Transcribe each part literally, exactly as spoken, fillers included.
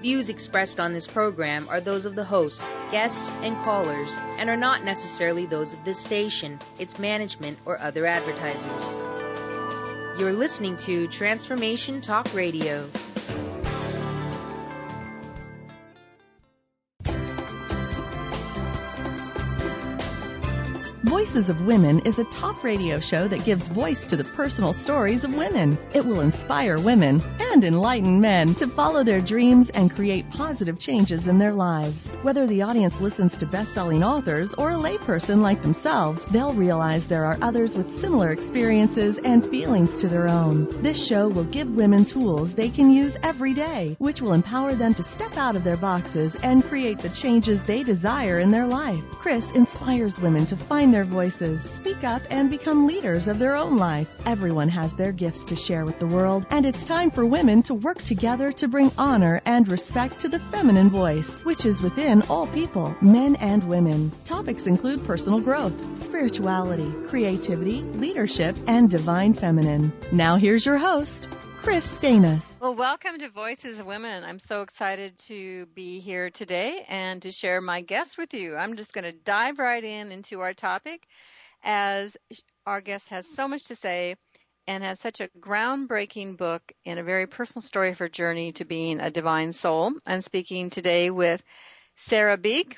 Views expressed on this program are those of the hosts, guests, and callers, and are not necessarily those of this station, its management, or other advertisers. You're listening to Transformation Talk Radio. Voices of Women is a talk radio show that gives voice to the personal stories of women. It will inspire women and enlighten men to follow their dreams and create positive changes in their lives. Whether the audience listens to best-selling authors or a layperson like themselves, they'll realize there are others with similar experiences and feelings to their own. This show will give women tools they can use every day, which will empower them to step out of their boxes and create the changes they desire in their life. Chris inspires women to find their voices, speak up, and become leaders of their own life. Everyone has their gifts to share with the world, and it's time for women to work together to bring honor and respect to the feminine voice, which is within all people, men and women. Topics include personal growth, spirituality, creativity, leadership, and divine feminine. Now here's your host, Chris Stanis. Well, welcome to Voices of Women. I'm so excited to be here today and to share my guests with you. I'm just going to dive right in into our topic, as our guest has so much to say and has such a groundbreaking book and a very personal story of her journey to being a divine soul. I'm speaking today with Sarah Beek,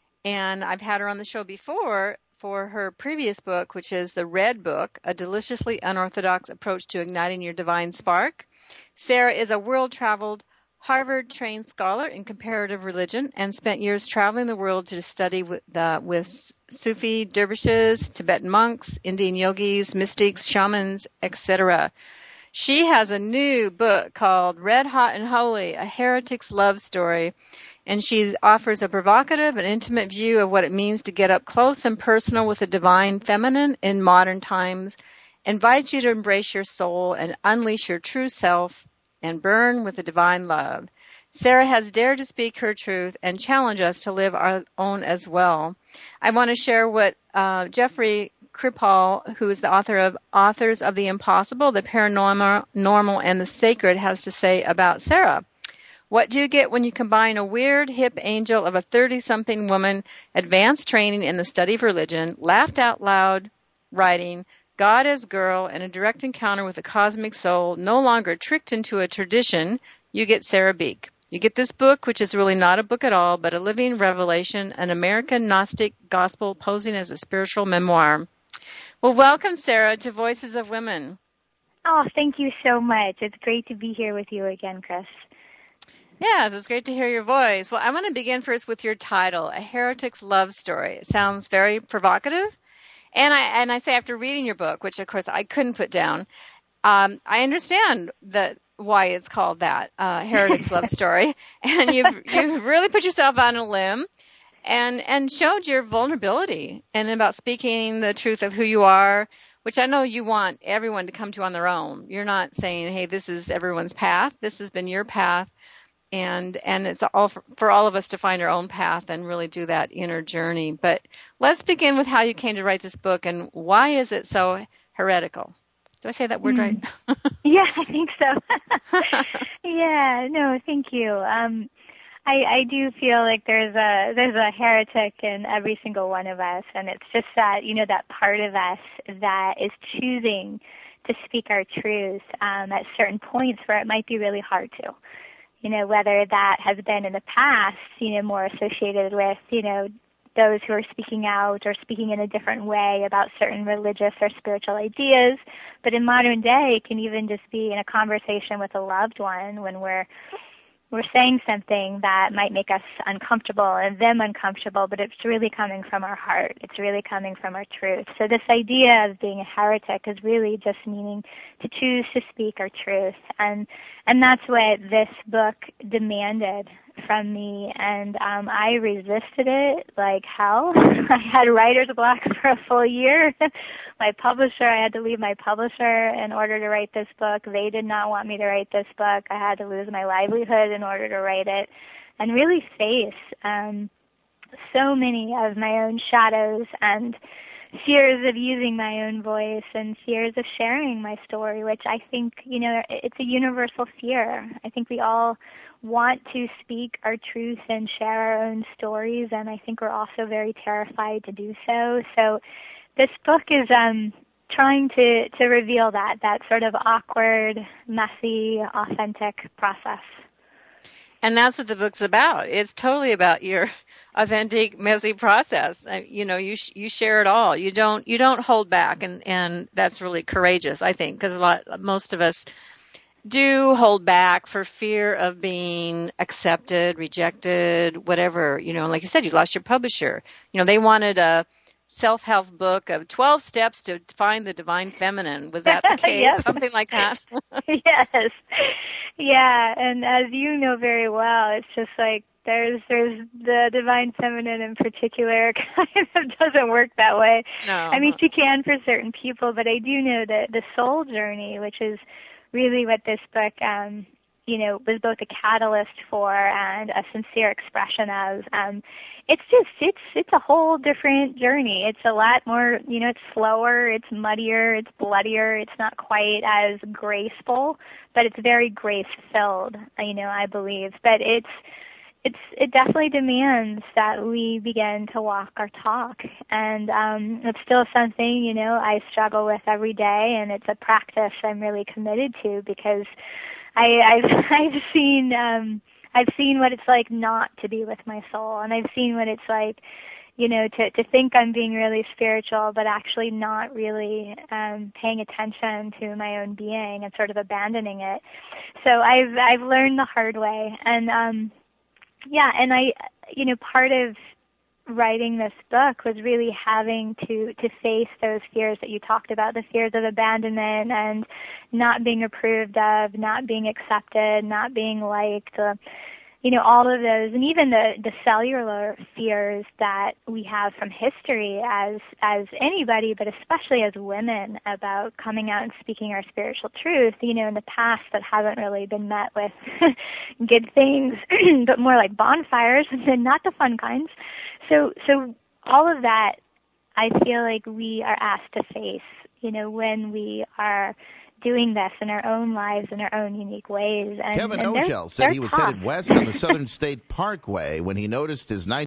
and I've had her on the show before for her previous book, which is The Red Book, A Deliciously Unorthodox Approach to Igniting Your Divine Spark. Sarah is a world-traveled, Harvard-trained scholar in comparative religion and spent years traveling the world to study with, uh, with Sufi dervishes, Tibetan monks, Indian yogis, mystics, shamans, et cetera. She has a new book called Red Hot and Holy, A Heretic's Love Story, and she offers a provocative and intimate view of what it means to get up close and personal with the divine feminine in modern times, invites you to embrace your soul and unleash your true self and burn with the divine love. Sarah has dared to speak her truth and challenge us to live our own as well. I want to share what uh, Jeffrey Kripal, who is the author of Authors of the Impossible, the Paranormal, Normal, and the Sacred, has to say about Sarah. What do you get when you combine a weird, hip angel of a thirty-something woman, advanced training in the study of religion, laughed out loud writing, God as girl, and a direct encounter with the cosmic soul, no longer tricked into a tradition? You get Sarah Beek. You get this book, which is really not a book at all, but a living revelation, an American Gnostic gospel posing as a spiritual memoir. Well, welcome, Sarah, to Voices of Women. Oh, thank you so much. It's great to be here with you again, Chris. Yes, it's great to hear your voice. Well, I want to begin first with your title, A Heretic's Love Story. It sounds very provocative. And I and I say after reading your book, which of course I couldn't put down, um, I understand that why it's called that, uh, Heretic's Love Story. And you've you've really put yourself on a limb and and showed your vulnerability and about speaking the truth of who you are, which I know you want everyone to come to on their own. You're not saying, hey, this is everyone's path. This has been your path. And and it's all for, for all of us to find our own path and really do that inner journey. But let's begin with how you came to write this book and why is it so heretical? Did I say that word mm. right? Yeah, I think so. Yeah, no, thank you. Um, I, I do feel like there's a there's a heretic in every single one of us, and it's just that, you know, that part of us that is choosing to speak our truth um, at certain points where it might be really hard to. You know, whether that has been in the past, you know, more associated with, you know, those who are speaking out or speaking in a different way about certain religious or spiritual ideas. But in modern day, it can even just be in a conversation with a loved one when we're we're saying something that might make us uncomfortable and them uncomfortable, but it's really coming from our heart. It's really coming from our truth. So this idea of being a heretic is really just meaning to choose to speak our truth. And and that's what this book demanded from me, and um, I resisted it like hell. I had writer's block for a full year. My publisher, I had to leave my publisher in order to write this book. They did not want me to write this book. I had to lose my livelihood in order to write it, and really face um, so many of my own shadows and fears of using my own voice and fears of sharing my story, which I think, you know, it's a universal fear. I think we all want to speak our truth and share our own stories, and I think we're also very terrified to do so. So this book is um, trying to, to reveal that, that sort of awkward, messy, authentic process. And that's what the book's about. It's totally about your authentic, messy process. Uh, you know, you sh- you share it all. You don't you don't hold back, and, and that's really courageous, I think, because a lot most of us do hold back for fear of being accepted, rejected, whatever. You know, like you said, you lost your publisher. You know, they wanted a self-help book of twelve steps to find the divine feminine. Was that the case? Yes. Something like that? Yes. Yeah, and as you know very well, it's just like there's there's the divine feminine in particular kind of doesn't work that way. No. I mean, she can for certain people, but I do know that the soul journey, which is really what this book, um, you know, was both a catalyst for and a sincere expression of. Um, it's just, it's, it's a whole different journey. It's a lot more, you know, it's slower, it's muddier, it's bloodier, it's not quite as graceful, but it's very grace-filled, you know, I believe. But it's, it's, it definitely demands that we begin to walk our talk. And um, it's still something, you know, I struggle with every day, and it's a practice I'm really committed to because I, I've, I've seen, um, I've seen what it's like not to be with my soul, and I've seen what it's like, you know, to, to think I'm being really spiritual, but actually not really um, paying attention to my own being and sort of abandoning it. So I've, I've learned the hard way, and um, yeah, and I, you know, part of writing this book was really having to, to face those fears that you talked about, the fears of abandonment and not being approved of, not being accepted, not being liked, uh, you know, all of those, and even the, the cellular fears that we have from history as, as anybody, but especially as women, about coming out and speaking our spiritual truth, you know, in the past that haven't really been met with good things, but more like bonfires and not the fun kinds. So, so all of that, I feel like we are asked to face, you know, when we are doing this in our own lives in our own unique ways. And, Kevin and Oshel said he was tough. headed west on the Southern State Parkway when he noticed his night.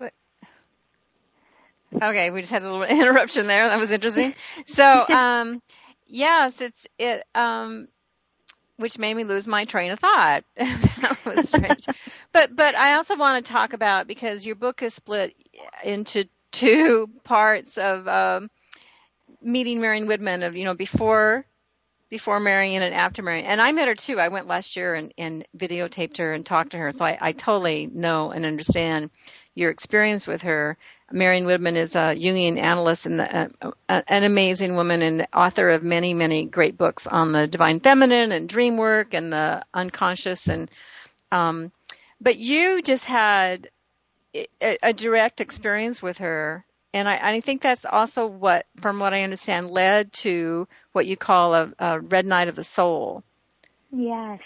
Okay, we just had a little interruption there. That was interesting. So, um, yes, it's it, um, which made me lose my train of thought. That was strange. But but I also want to talk about, because your book is split into two parts of um, meeting Marion Woodman, of you know before. before marrying and after marrying. And I met her too. I went last year and, and videotaped her and talked to her. So I, I totally know and understand your experience with her. Marion Woodman is a Jungian analyst and the, uh, an amazing woman and author of many, many great books on the divine feminine and dream work and the unconscious. And um, but you just had a, a direct experience with her. And I, I think that's also what, from what I understand, led to what you call a, a red night of the soul. Yes.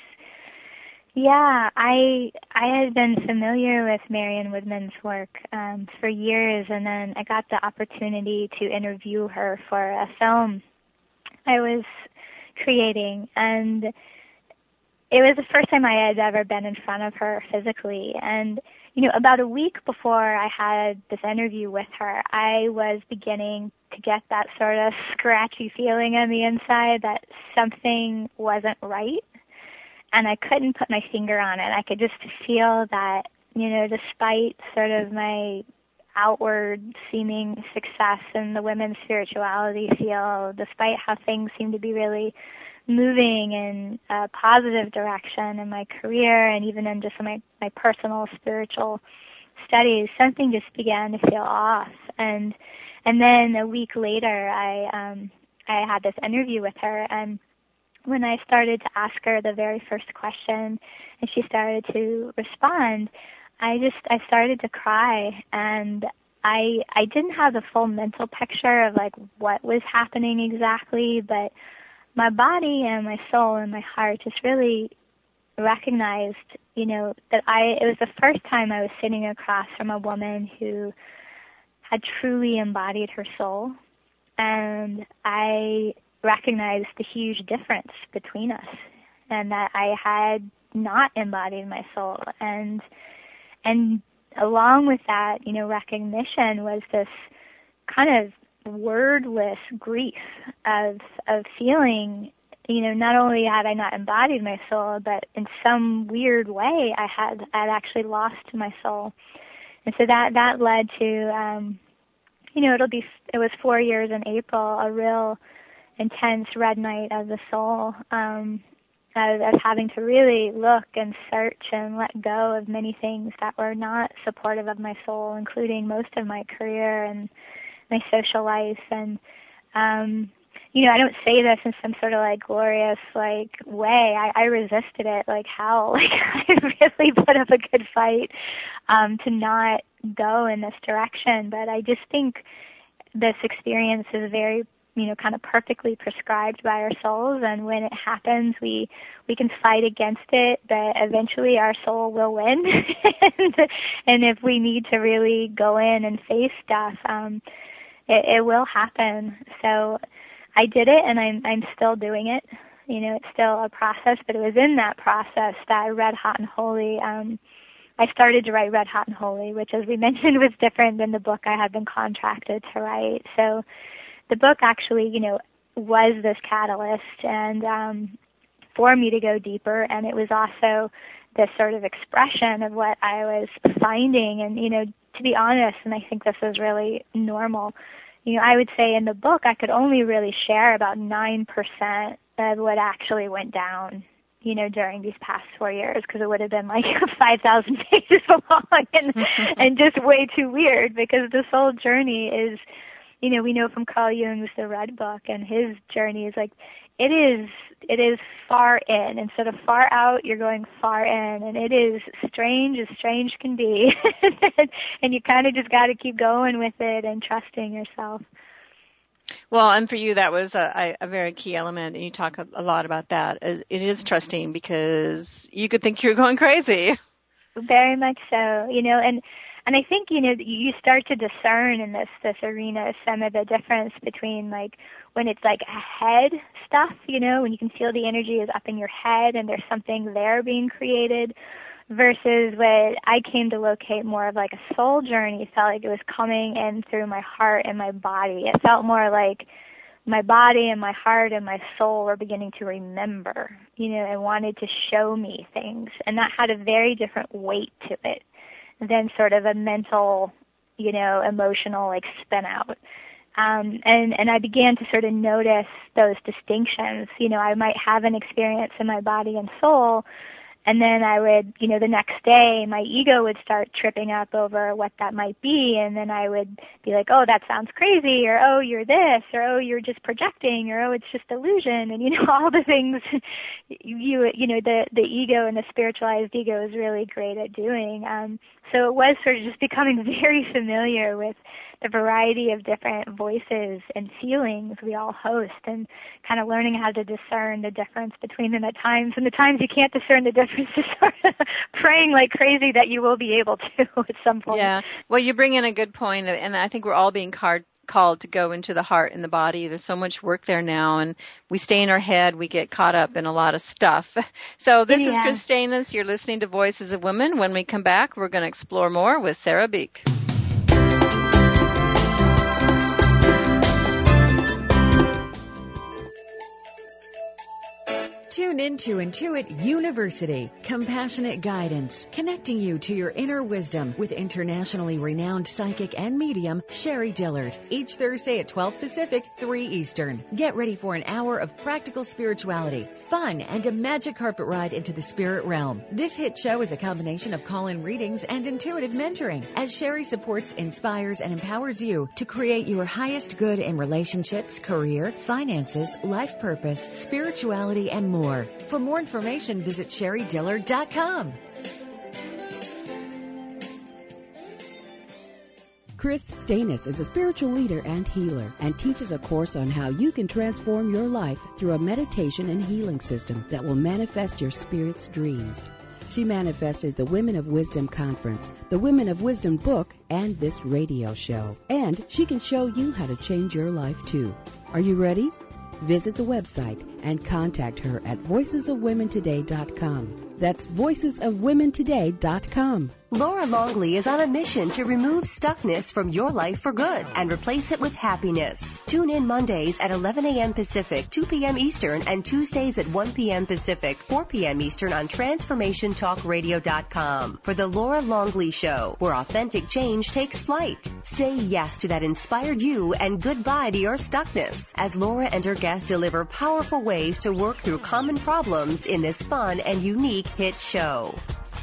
Yeah, I I had been familiar with Marion Woodman's work um, for years, and then I got the opportunity to interview her for a film I was creating, and it was the first time I had ever been in front of her physically. And you know, about a week before I had this interview with her, I was beginning to get that sort of scratchy feeling on the inside that something wasn't right, and I couldn't put my finger on it. I could just feel that, you know, despite sort of my outward seeming success in the women's spirituality field, despite how things seemed to be really moving in a positive direction in my career and even in just my, my personal spiritual studies, something just began to feel off. And and then a week later, I um, I had this interview with her, and when I started to ask her the very first question, and she started to respond, I just I started to cry, and I I didn't have the full mental picture of like what was happening exactly, but my body and my soul and my heart just really recognized, you know, that I, it was the first time I was sitting across from a woman who had truly embodied her soul and I recognized the huge difference between us, and that I had not embodied my soul. And and along with that, you know, recognition was this kind of wordless grief of of feeling, you know, not only had I not embodied my soul, but in some weird way I had I'd actually lost my soul. And so that that led to, um, you know, it'll be it was four years in April, a real intense red night of the soul, um, of, of having to really look and search and let go of many things that were not supportive of my soul, including most of my career and my social life. And um, you know, I don't say this in some sort of like glorious like way. I, I resisted it like hell. Like I really put up a good fight um, to not go in this direction. But I just think this experience is very, you know, kind of perfectly prescribed by our souls. And when it happens, we we can fight against it, but eventually our soul will win. and, and if we need to really go in and face stuff, um, it, it will happen. So I did it, and I'm I'm still doing it. You know, it's still a process, but it was in that process that Red Hot and Holy, um, I started to write Red Hot and Holy, which, as we mentioned, was different than the book I had been contracted to write. So the book actually, you know, was this catalyst and um, for me to go deeper, and it was also this sort of expression of what I was finding. And, you know, to be honest, and I think this is really normal, you know, I would say in the book I could only really share about nine percent of what actually went down, you know, during these past four years, because it would have been like five thousand pages long and, and just way too weird, because this whole journey is, you know, we know from Carl Jung's The Red Book, and his journey is like, it is, it is far in. Instead of far out, you're going far in, and it is strange as strange can be. And you kind of just got to keep going with it and trusting yourself. Well, and for you, that was a, a very key element, and you talk a, a lot about that. It is trusting, because you could think you're going crazy. Very much so, you know, and And I think, you know, you start to discern in this, this arena some of the difference between, like, when it's like head stuff, you know, when you can feel the energy is up in your head and there's something there being created, versus what I came to locate more of like a soul journey. It felt like it was coming in through my heart and my body. It felt more like my body and my heart and my soul were beginning to remember, you know, and wanted to show me things. And that had a very different weight to it than sort of a mental, you know, emotional, like, spin out. Um, and, and I began to sort of notice those distinctions. You know, I might have an experience in my body and soul, and then I would, you know, the next day my ego would start tripping up over what that might be, and then I would be like, oh, that sounds crazy, or oh, you're this, or oh, you're just projecting, or oh, it's just illusion, and, you know, all the things you, you know, the, the ego and the spiritualized ego is really great at doing. Um, so it was sort of just becoming very familiar with the variety of different voices and feelings we all host, and kind of learning how to discern the difference between them at times. And the times you can't discern the difference, just sort of praying like crazy that you will be able to at some point. Yeah. Well, you bring in a good point, and I think we're all being card- called to go into the heart and the body. There's so much work there now, and we stay in our head. We get caught up in a lot of stuff. So this yeah. is Chris Stanis. You're listening to Voices of Women. When we come back, we're going to explore more with Sarah Beek. Tune into Intuit University, compassionate guidance, connecting you to your inner wisdom with internationally renowned psychic and medium, Sherry Dillard, each Thursday at twelve Pacific, three Eastern. Get ready for an hour of practical spirituality, fun, and a magic carpet ride into the spirit realm. This hit show is a combination of call-in readings and intuitive mentoring, as Sherry supports, inspires, and empowers you to create your highest good in relationships, career, finances, life purpose, spirituality, and more. For more information, visit sherry dillard dot com. Chris Stanis is a spiritual leader and healer, and teaches a course on how you can transform your life through a meditation and healing system that will manifest your spirit's dreams. She manifested the Women of Wisdom Conference, the Women of Wisdom book, and this radio show. And she can show you how to change your life, too. Are you ready? Visit the website and contact her at voices of women today dot com. That's voices of women today dot com. Laura Longley is on a mission to remove stuckness from your life for good and replace it with happiness. Tune in Mondays at eleven a.m. Pacific, two p.m. Eastern, and Tuesdays at one p.m. Pacific, four p.m. Eastern on transformation talk radio dot com for the Laura Longley Show, where authentic change takes flight. Say yes to that inspired you and goodbye to your stuckness as Laura and her guests deliver powerful ways to work through common problems in this fun and unique hit show.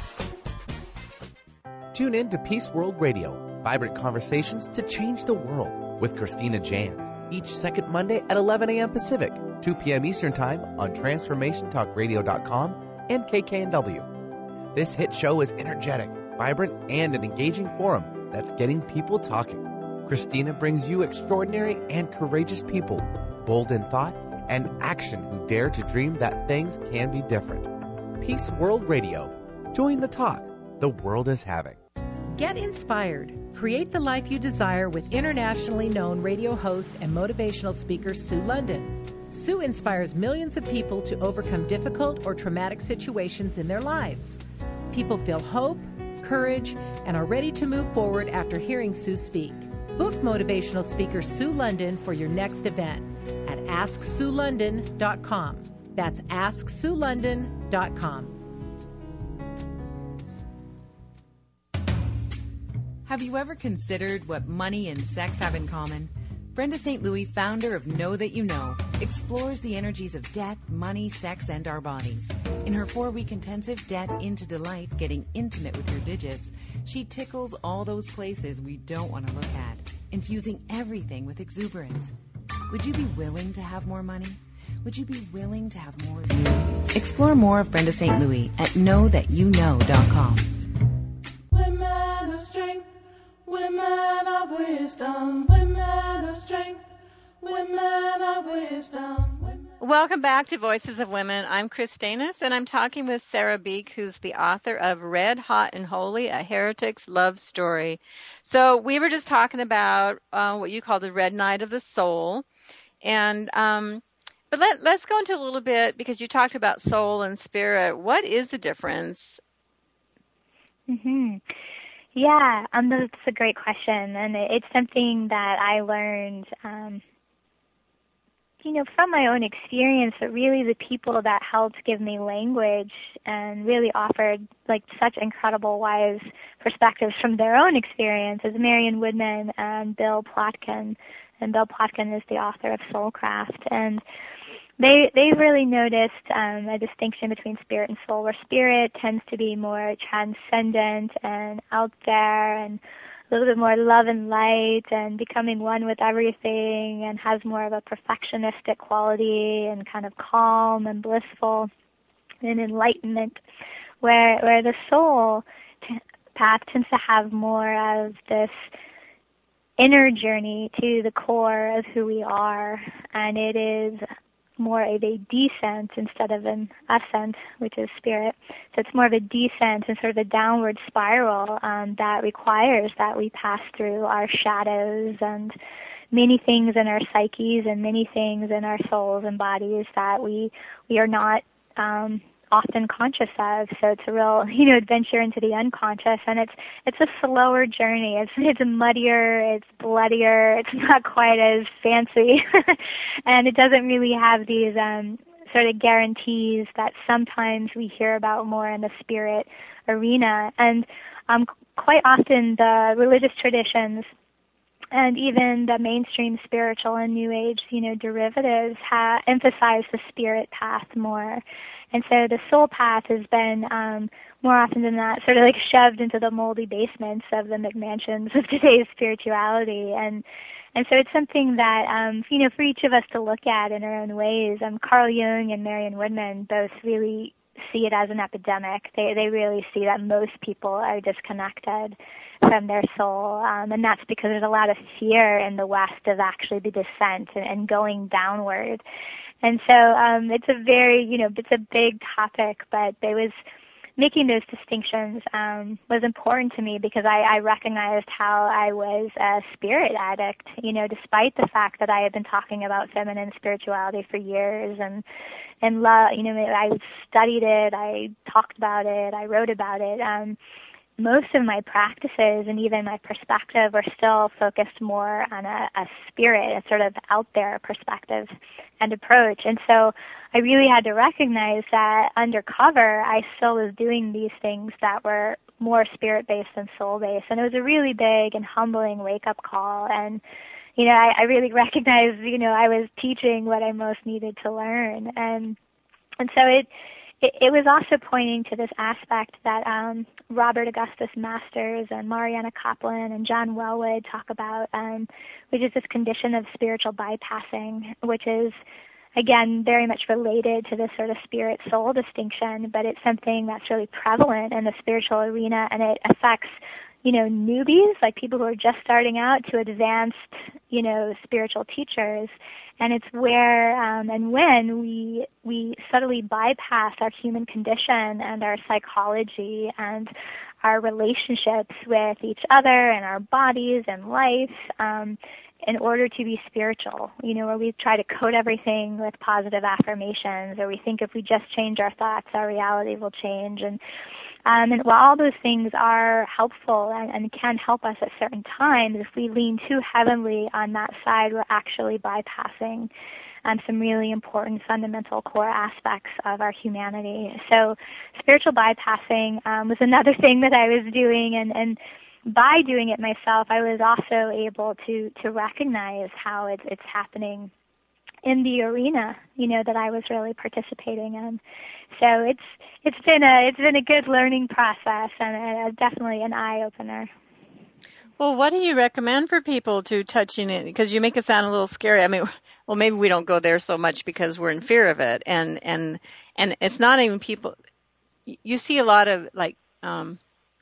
Tune in to Peace World Radio, vibrant conversations to change the world with Christina Jans, each second Monday at eleven a.m. Pacific, two p.m. Eastern Time on transformation talk radio dot com and K K N W. This hit show is energetic, vibrant, and an engaging forum that's getting people talking. Christina brings you extraordinary and courageous people, bold in thought and action who dare to dream that things can be different. Peace World Radio. Join the talk the world is having. Get inspired. Create the life you desire with internationally known radio host and motivational speaker Sue London. Sue inspires millions of people to overcome difficult or traumatic situations in their lives. People feel hope, courage, and are ready to move forward after hearing Sue speak. Book motivational speaker Sue London for your next event at ask sue london dot com. That's ask sue london dot com. Have you ever considered what money and sex have in common? Brenda Saint Louis, founder of Know That You Know, explores the energies of debt, money, sex, and our bodies. In her four-week intensive Debt into Delight, Getting Intimate with Your Digits, she tickles all those places we don't want to look at, infusing everything with exuberance. Would you be willing to have more money? Would you be willing to have more of you? Explore more of Brenda Saint Louis at know that you know dot com. Women of strength, women of wisdom, women of strength, women of wisdom. Women. Welcome back to Voices of Women. I'm Chris Danis, and I'm talking with Sarah Beek, who's the author of Red, Hot, and Holy, A Heretic's Love Story. So we were just talking about uh, what you call the Red Night of the Soul. And um, but let, let's go into a little bit, because you talked about soul and spirit. What is the difference? Mm-hmm. Yeah, um, that's a great question, and it's something that I learned, um, you know, from my own experience, but really the people that helped give me language and really offered, like, such incredible, wise perspectives from their own experience is Marion Woodman and Bill Plotkin. And Bill Plotkin is the author of Soulcraft, and They they really noticed um, a distinction between spirit and soul, where spirit tends to be more transcendent and out there and a little bit more love and light and becoming one with everything, and has more of a perfectionistic quality and kind of calm and blissful and enlightenment, where where the soul t- path tends to have more of this inner journey to the core of who we are, and it is more of a descent instead of an ascent, which is spirit. So it's more of a descent and sort of a downward spiral um, that requires that we pass through our shadows and many things in our psyches and many things in our souls and bodies that we we are not um, often conscious of. So it's a real, you know, adventure into the unconscious, and it's it's a slower journey. It's it's muddier, it's bloodier, it's not quite as fancy, and it doesn't really have these um, sort of guarantees that sometimes we hear about more in the spirit arena. And um, quite often the religious traditions and even the mainstream spiritual and New Age, you know, derivatives ha- emphasize the spirit path more. And so the soul path has been, um, more often than not, sort of like shoved into the moldy basements of the McMansions of today's spirituality. And and so it's something that, um, you know, for each of us to look at in our own ways. Um, Carl Jung and Marion Woodman both really see it as an epidemic. They they really see that most people are disconnected from their soul, um, and that's because there's a lot of fear in the West of actually the descent and, and going downward. And so um, it's a very, you know, it's a big topic, but there was making those distinctions um, was important to me because I, I recognized how I was a spirit addict, you know, despite the fact that I had been talking about feminine spirituality for years and, and love, you know, I studied it, I talked about it, I wrote about it. Um, most of my practices and even my perspective are still focused more on a, a spirit, a sort of out there perspective and approach. And so I really had to recognize that undercover I still was doing these things that were more spirit-based than soul-based. And it was a really big and humbling wake-up call. And, you know, I, I really recognized, you know, I was teaching what I most needed to learn. And, and so it, It, it was also pointing to this aspect that um, Robert Augustus Masters and Mariana Kaplan and John Wellwood talk about, um, which is this condition of spiritual bypassing, which is, again, very much related to this sort of spirit-soul distinction, but it's something that's really prevalent in the spiritual arena, and it affects, you know, newbies, like people who are just starting out, to advanced, you know, spiritual teachers. And it's where um, and when we we subtly bypass our human condition and our psychology and our relationships with each other and our bodies and life um, in order to be spiritual. You know, where we try to coat everything with positive affirmations, or we think if we just change our thoughts, our reality will change. And Um, and while all those things are helpful and, and can help us at certain times, if we lean too heavily on that side, we're actually bypassing um, some really important fundamental core aspects of our humanity. So spiritual bypassing um, was another thing that I was doing, and, and by doing it myself, I was also able to, to recognize how it's, it's happening in the arena, you know, that I was really participating in. So it's it's been a it's been a good learning process and a, definitely an eye opener. Well, what do you recommend for people to touching it? Because you make it sound a little scary. I mean, well, maybe we don't go there so much because we're in fear of it, and and and it's not even people. You see a lot of like, um,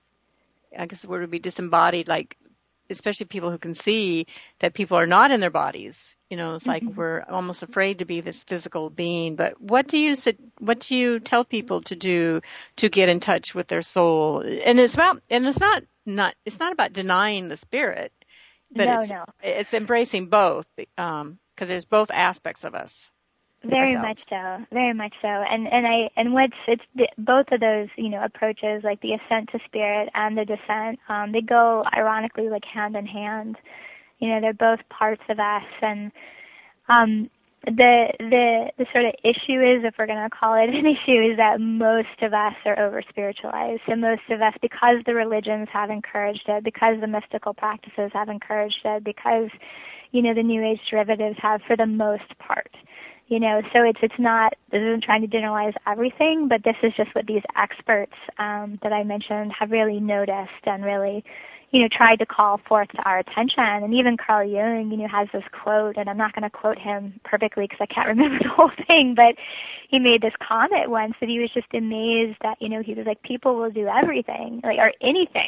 I guess the word would be disembodied, like, especially people who can see that people are not in their bodies. You know, it's like mm-hmm. we're almost afraid to be this physical being. But what do you what do you tell people to do to get in touch with their soul? And it's about and it's not not it's not about denying the spirit, but no, it's no. it's embracing both, um, because there's both aspects of us. Very ourselves. much so, very much so, and and I and what's it's both of those you know approaches, like the ascent to spirit and the descent, um, they go ironically like hand in hand. You know, they're both parts of us, and um, the the the sort of issue is, if we're going to call it an issue, is that most of us are over spiritualized. So most of us, because the religions have encouraged it, because the mystical practices have encouraged it, because you know the New Age derivatives have, for the most part. You know, so it's it's not, this isn't trying to generalize everything, but this is just what these experts um, that I mentioned have really noticed and really, you know, tried to call forth to our attention. And even Carl Jung, you know, has this quote, and I'm not going to quote him perfectly because I can't remember the whole thing, but he made this comment once that he was just amazed that, you know, he was like, people will do everything, like, or anything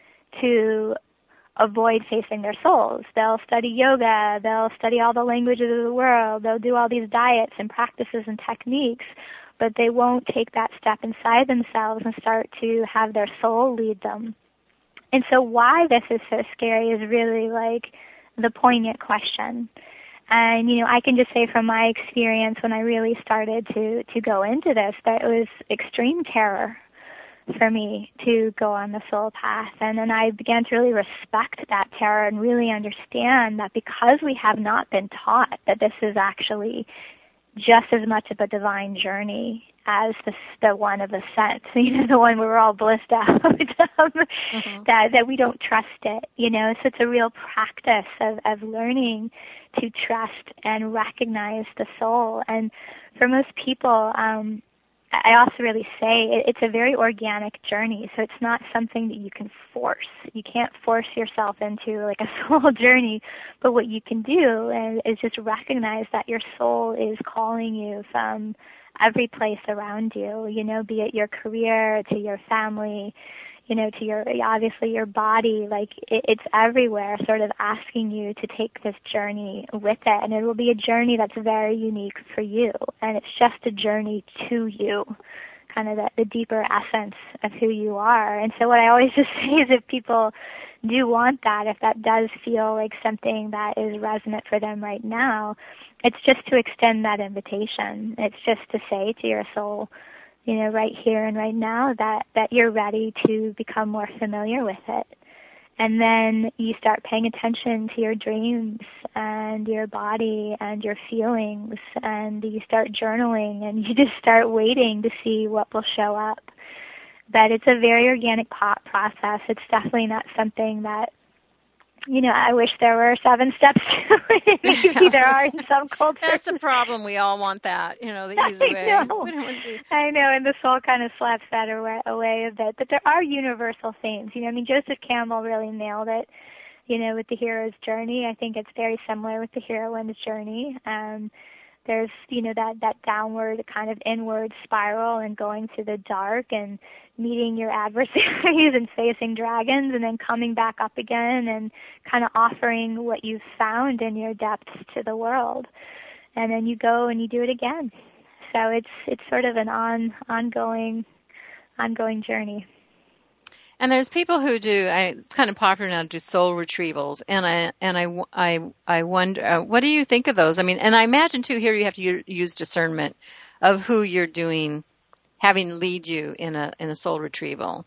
to avoid facing their souls. They'll study yoga, they'll study all the languages of the world, they'll do all these diets and practices and techniques, but they won't take that step inside themselves and start to have their soul lead them. And so why this is so scary is really like the poignant question. And, you know, I can just say from my experience when I really started to, to go into this that it was extreme terror for me to go on the soul path. And then I began to really respect that terror and really understand that because we have not been taught that this is actually just as much of a divine journey as the, the one of ascent, you know, the one where we're all blissed out, um, mm-hmm. that, that we don't trust it, you know. So it's a real practice of, of learning to trust and recognize the soul. And for most people, um, I also really say it's a very organic journey, so it's not something that you can force. You can't force yourself into like a soul journey, but what you can do is just recognize that your soul is calling you from every place around you, you know, be it your career, to your family, you know, to your, obviously your body, like it, it's everywhere sort of asking you to take this journey with it. And it will be a journey that's very unique for you. And it's just a journey to you, kind of the, the deeper essence of who you are. And so what I always just say is if people do want that, if that does feel like something that is resonant for them right now, it's just to extend that invitation. It's just to say to your soul, you know, right here and right now that, that you're ready to become more familiar with it. And then you start paying attention to your dreams and your body and your feelings, and you start journaling, and you just start waiting to see what will show up. But it's a very organic process. It's definitely not something that, you know, I wish there were seven steps to it. Maybe there are in some cultures. That's the problem. We all want that, you know, the easy I way. Know. We don't want to do... I know, and the soul kind of slaps that away, away a bit. But there are universal themes. You know, I mean, Joseph Campbell really nailed it, you know, with the hero's journey. I think it's very similar with the heroine's journey. Um, there's, you know, that, that downward kind of inward spiral and going to the dark and meeting your adversaries and facing dragons and then coming back up again and kind of offering what you've found in your depths to the world. And then you go and you do it again. So it's it's sort of an on ongoing ongoing journey. And there's people who do. I, it's kind of popular now to do soul retrievals, and I and I I I wonder, uh, what do you think of those? I mean, and I imagine too here you have to u- use discernment of who you're doing, having lead you in a in a soul retrieval.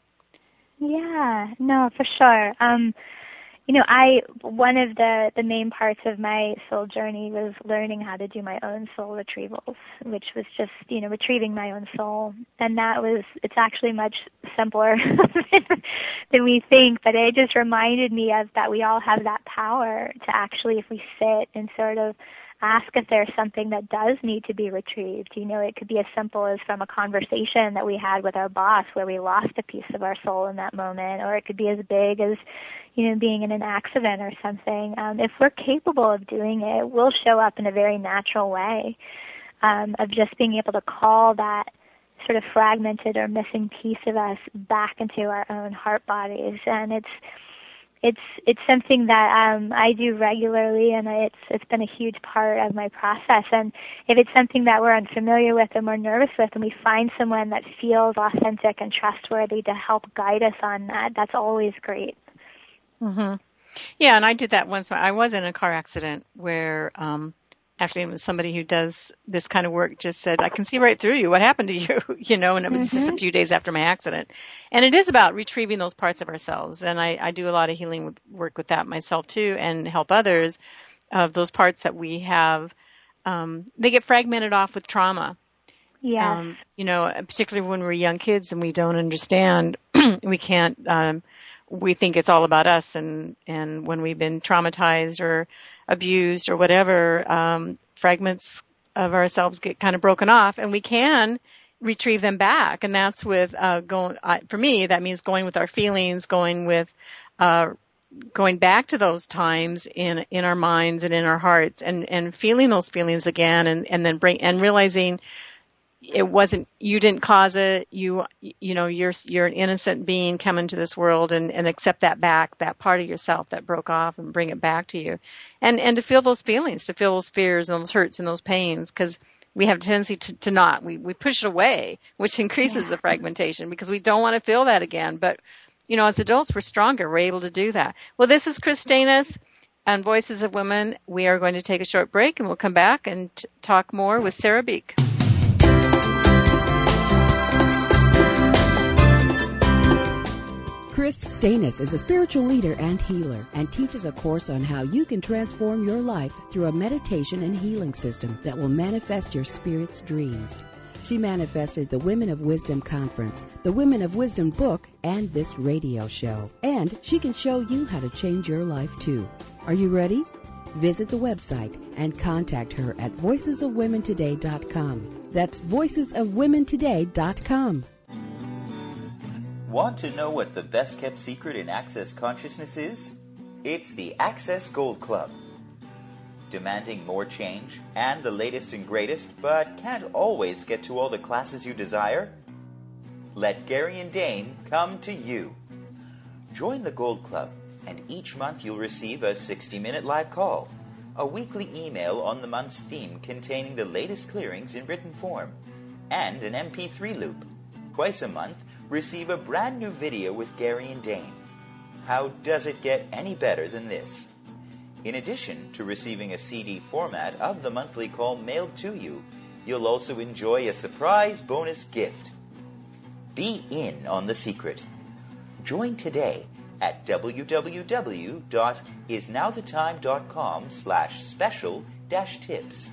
Yeah, no, for sure. Um, you know, I one of the the main parts of my soul journey was learning how to do my own soul retrievals, which was just, you know, retrieving my own soul. And that was, it's actually much simpler than we think, but it just reminded me of that we all have that power to actually, if we sit and sort of ask if there's something that does need to be retrieved. You know, it could be as simple as from a conversation that we had with our boss where we lost a piece of our soul in that moment, or it could be as big as, you know, being in an accident or something. Um, if we're capable of doing it, it will show up in a very natural way um, of just being able to call that sort of fragmented or missing piece of us back into our own heart bodies. And it's It's it's something that um, I do regularly, and it's it's been a huge part of my process. And if it's something that we're unfamiliar with and we're nervous with, and we find someone that feels authentic and trustworthy to help guide us on that, that's always great. Mm-hmm. Yeah, and I did that once. I was in a car accident where um, actually it was somebody who does this kind of work just said, I can see right through you. What happened to you? You know, and it was mm-hmm. just a few days after my accident. And it is about retrieving those parts of ourselves. And I, I do a lot of healing work with that myself too, and help others of those parts that we have. Um, they get fragmented off with trauma. Yeah. Um, you know, particularly when we're young kids and we don't understand, we can't, um, we think it's all about us. And, and when we've been traumatized or abused or whatever, um, fragments of ourselves get kind of broken off, and we can retrieve them back. And that's with, uh, going, uh, for me, that means going with our feelings, going with, uh, going back to those times in, in our minds and in our hearts, and, and feeling those feelings again, and, and then bring, and realizing it wasn't, you didn't cause it, you, you know, you're, you're an innocent being coming to this world, and, and accept that back, that part of yourself that broke off, and bring it back to you. And, and to feel those feelings, to feel those fears and those hurts and those pains, because we have a tendency to, to not, we, we push it away, which increases yeah. the fragmentation, because we don't want to feel that again. But, you know, as adults, we're stronger. We're able to do that. Well, this is Christina's on Voices of Women. We are going to take a short break, and we'll come back and t- talk more with Sarah Beek. Chris Stanis is a spiritual leader and healer, and teaches a course on how you can transform your life through a meditation and healing system that will manifest your spirit's dreams. She manifested the Women of Wisdom Conference, the Women of Wisdom book, and this radio show. And she can show you how to change your life too. Are you ready? Visit the website and contact her at voices of women today dot com. That's voices of women today dot com. Want to know what the best-kept secret in Access Consciousness is? It's the Access Gold Club. Demanding more change and the latest and greatest, but can't always get to all the classes you desire? Let Gary and Dane come to you. Join the Gold Club, and each month you'll receive a sixty-minute live call, a weekly email on the month's theme containing the latest clearings in written form, and an M P three loop. Twice a month, receive a brand new video with Gary and Dane. How does it get any better than this? In addition to receiving a C D format of the monthly call mailed to you, you'll also enjoy a surprise bonus gift. Be in on the secret. Join today at www.isnowthetime.com slash special dash tips.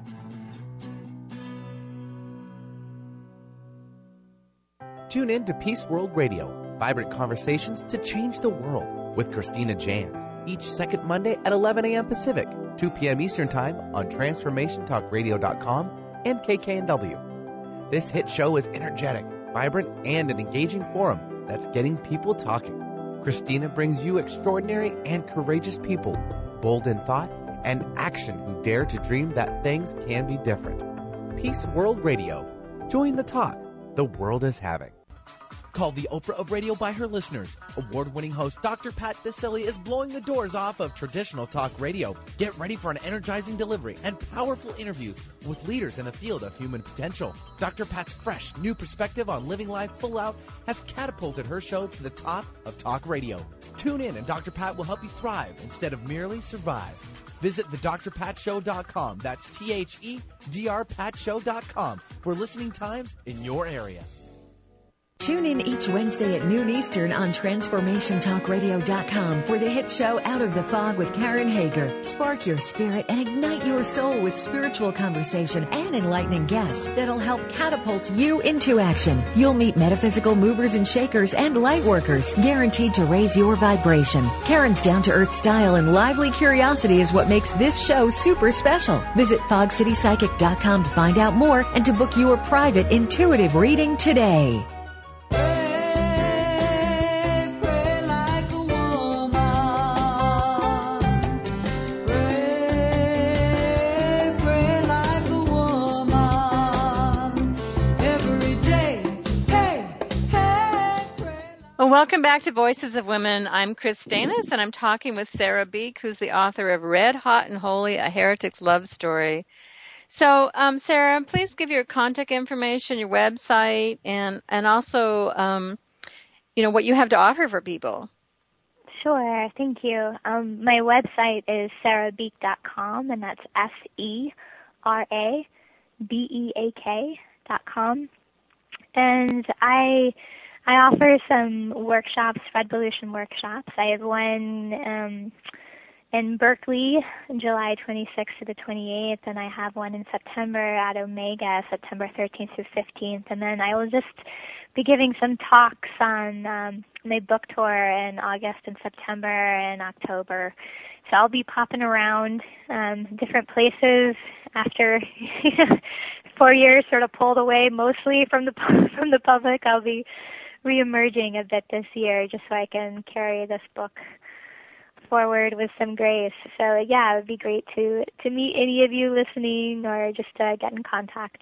Tune in to Peace World Radio, vibrant conversations to change the world with Christina Jans, each second Monday at eleven a.m. Pacific, two p.m. Eastern Time on transformation talk radio dot com and K K N W. This hit show is energetic, vibrant, and an engaging forum that's getting people talking. Christina brings you extraordinary and courageous people, bold in thought and action who dare to dream that things can be different. Peace World Radio. Join the talk the world is having. Called the Oprah of radio by her listeners, award-winning host Doctor Pat Baccili is blowing the doors off of traditional talk radio. Get ready for an energizing delivery and powerful interviews with leaders in the field of human potential. Doctor Pat's fresh, new perspective on living life full out has catapulted her show to the top of talk radio. Tune in and Doctor Pat will help you thrive instead of merely survive. Visit the dr pat show dot com. That's T H E D R pat show dot com for listening times in your area. Tune in each Wednesday at noon Eastern on transformation talk radio dot com for the hit show Out of the Fog with Karen Hager. Spark your spirit and ignite your soul with spiritual conversation and enlightening guests that'll help catapult you into action. You'll meet metaphysical movers and shakers and light workers, guaranteed to raise your vibration. Karen's down-to-earth style and lively curiosity is what makes this show super special. Visit fog city psychic dot com to find out more and to book your private intuitive reading today. Well, welcome back to Voices of Women. I'm Chris Stanis, and I'm talking with Sarah Beek, who's the author of Red, Hot, and Holy, A Heretic's Love Story. So, um, Sarah, please give your contact information, your website, and, and also, um, you know, what you have to offer for people. Sure, thank you. Um, my website is sarah beek dot com, and that's S E R A B E A K dot com. And I... I offer some workshops, Redvolution workshops. I have one um, in Berkeley, July twenty-sixth to the twenty-eighth, and I have one in September at Omega, September thirteenth through fifteenth. And then I will just be giving some talks on um, my book tour in August and September and October. So I'll be popping around um, different places after four years sort of pulled away mostly from the from the public. I'll be reemerging a bit this year just so I can carry this book forward with some grace. So yeah, it would be great to to meet any of you listening or just uh, get in contact.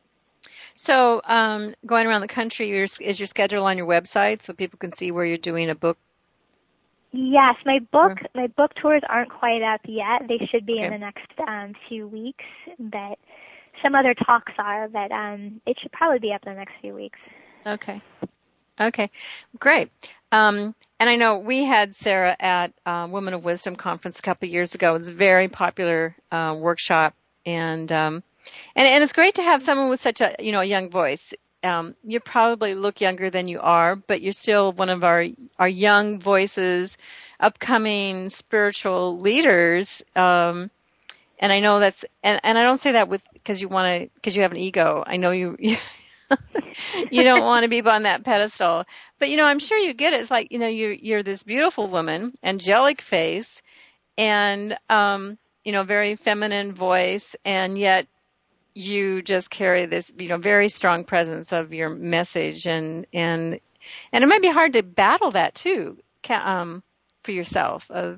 So um, going around the country, is your schedule on your website so people can see where you're doing a book? Yes, my book my book tours aren't quite up yet. They should be okay. in the next um, few weeks, but some other talks are, but um, it should probably be up in the next few weeks. Okay. Okay, great. Um, and I know we had Sarah at uh, Women of Wisdom conference a couple of years ago. It was a very popular uh, workshop, and um, and and it's great to have someone with such a you know a young voice. Um, you probably look younger than you are, but you're still one of our our young voices, upcoming spiritual leaders. Um, and I know that's and, and I don't say that with because you want to because you have an ego. I know you. you you don't want to be on that pedestal, but you know I'm sure you get it. It's like you know you're you're this beautiful woman, angelic face, and um, you know very feminine voice, and yet you just carry this you know very strong presence of your message, and and and it might be hard to battle that too, um, for yourself. Of